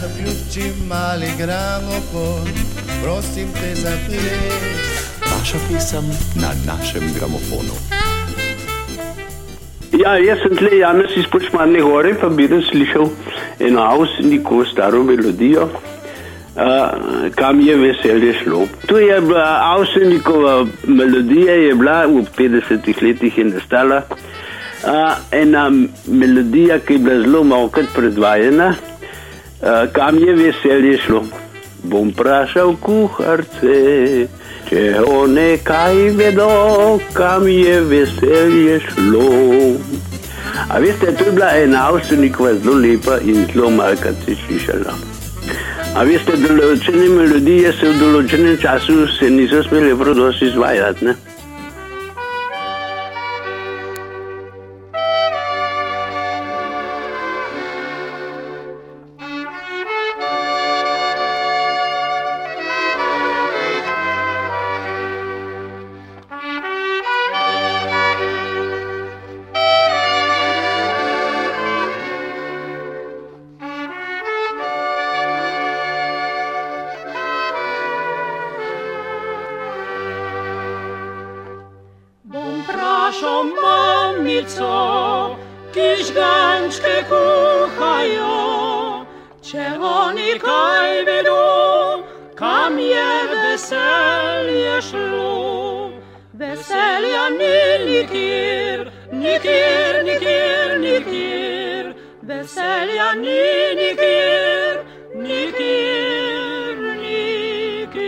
Zaključi mali gramofon, prosim te za ples. Vaša pesem na našem gramofonu. Ja, jaz sem tle Janez iz Počmarne gore, pa bi res slišal eno Avsenikovo staro melodijo, Kam je veselje šlo. Tu je bila Avsenikova melodija, je bila v 50 letih je nastala ena melodija, ki je bila zelo malokrat predvajana. Kam je veselje šlo. Bom vprašal kuharce, če one kaj vedo, kam je veselje šlo. A veste, to je bila ena Avsenikova zelo lepa in zelo malokrat se slišala. A veste, določene melodije se v določenem času se niso smele prav dosti izvajati, ne? Vprašal mamico, ki žgančke kuhajo, če oni kaj vedo, kam je veselje šlo. Veselja ni nikjer, nikjer, nikjer, nikjer. Veselja ni nikjer, nikjer, nikjer.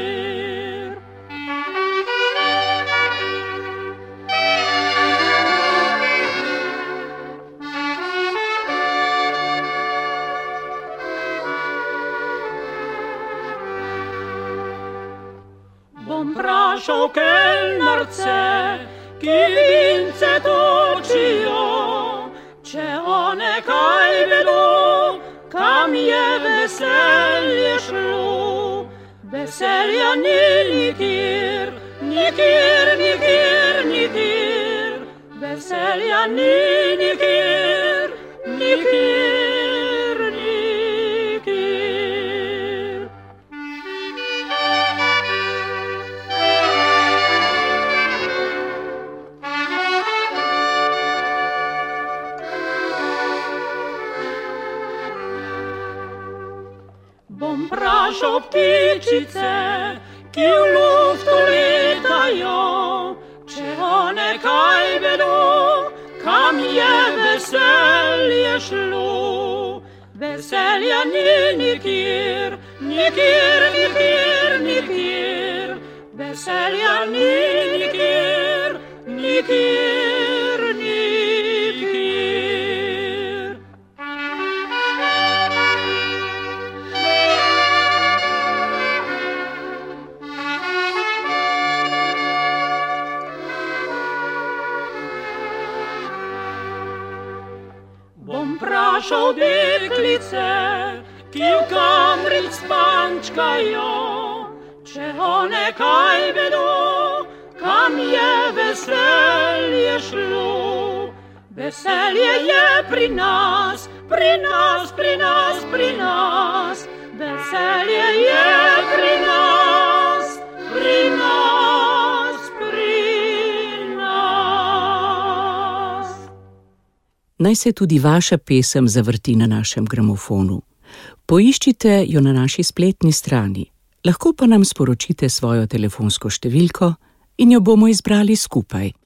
Bom vprašal kelnarce, ki vince točijo, če one kaj vedo, kam je veselje šlo. Veselja ni nikjer, nikjer, nikjer, nikjer. Veselja ni nikjer, nikjer, nikjer. Bom vprašal ptičice, ki v luftu letajo, če one kaj vedo, kam je veselje šlo. Veselja ni nikjer, nikjer, nikjer, nikjer. Veselja ni nikjer, nikjer, nikjer. Bom vprašal deklice, ki v kamric spančkajo, če one kaj vedo, kam je veselje šlo. Veselje je pri nas, pri nas, pri nas, pri nas. Veselje je pri nas, pri nas, pri nas. Naj se tudi vaša pesem zavrti na našem gramofonu. Poiščite jo na naši spletni strani. Lahko pa nam sporočite svojo telefonsko številko in jo bomo izbrali skupaj.